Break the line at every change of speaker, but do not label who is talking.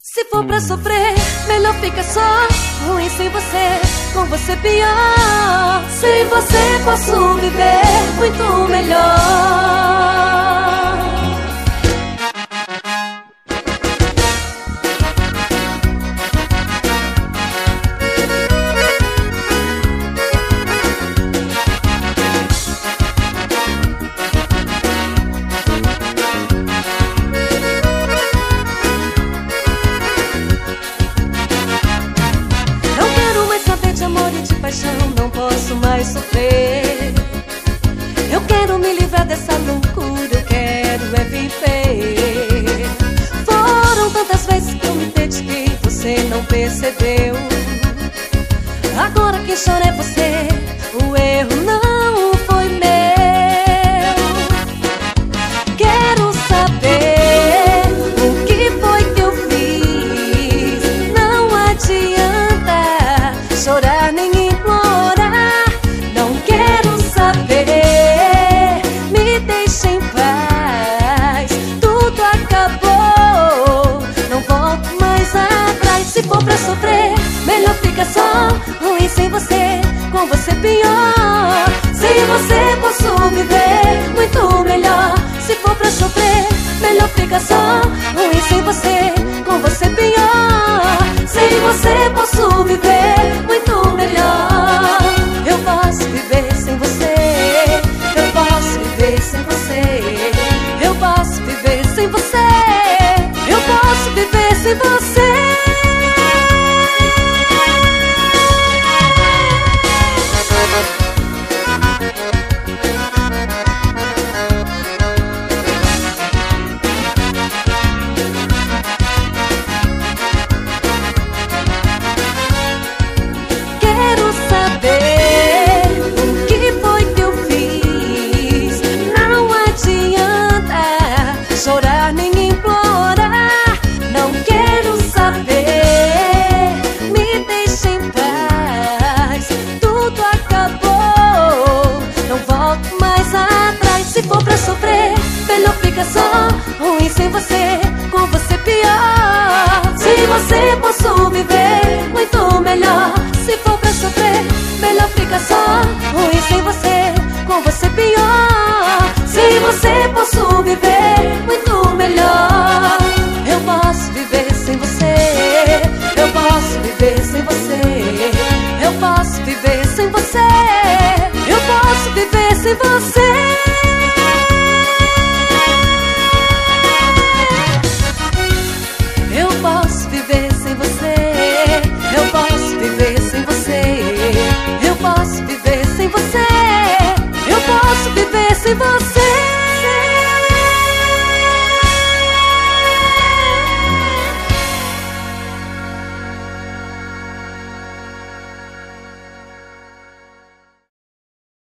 Se for pra sofrer, melhor fica só. Ruim sem você, com você pior. Sem você posso viver muito melhor. Não posso mais sofrer. Eu quero me livrar dessa loucura. Eu quero é viver. Foram tantas vezes que eu me dediquei, você não percebeu. Agora quem chora é você. O erro não foi meu. Quero saber o que foi que eu fiz. Não adianta chorar nem implorar. Não quero saber. Me deixa em paz. Tudo acabou. Não volto mais atrás. Se for pra sofrer, melhor fica só. Ruim sem você, com você pior. Sem você posso viver muito melhor. Se for pra sofrer, melhor fica só. Ruim sem você, com você pior. Sem você posso viver muito melhor. Eu posso viver sem você. Eu posso viver sem você. Eu posso viver sem você. Eu posso viver sem você. Chorar nem implorar. Não quero saber. Me deixa em paz. Tudo acabou. Não volto mais atrás. Se for pra sofrer, melhor fica só. Ruim sem você, com você pior. Se você posso viver muito melhor. Se for pra sofrer, melhor fica só. Ruim sem você, com você pior. Se você posso viver muito melhor. Eu posso viver sem você. Eu posso viver sem você. Eu posso viver sem você. Eu posso viver sem você. Eu posso viver sem você. Eu posso viver sem você. Eu posso viver sem você. Eu posso viver sem você.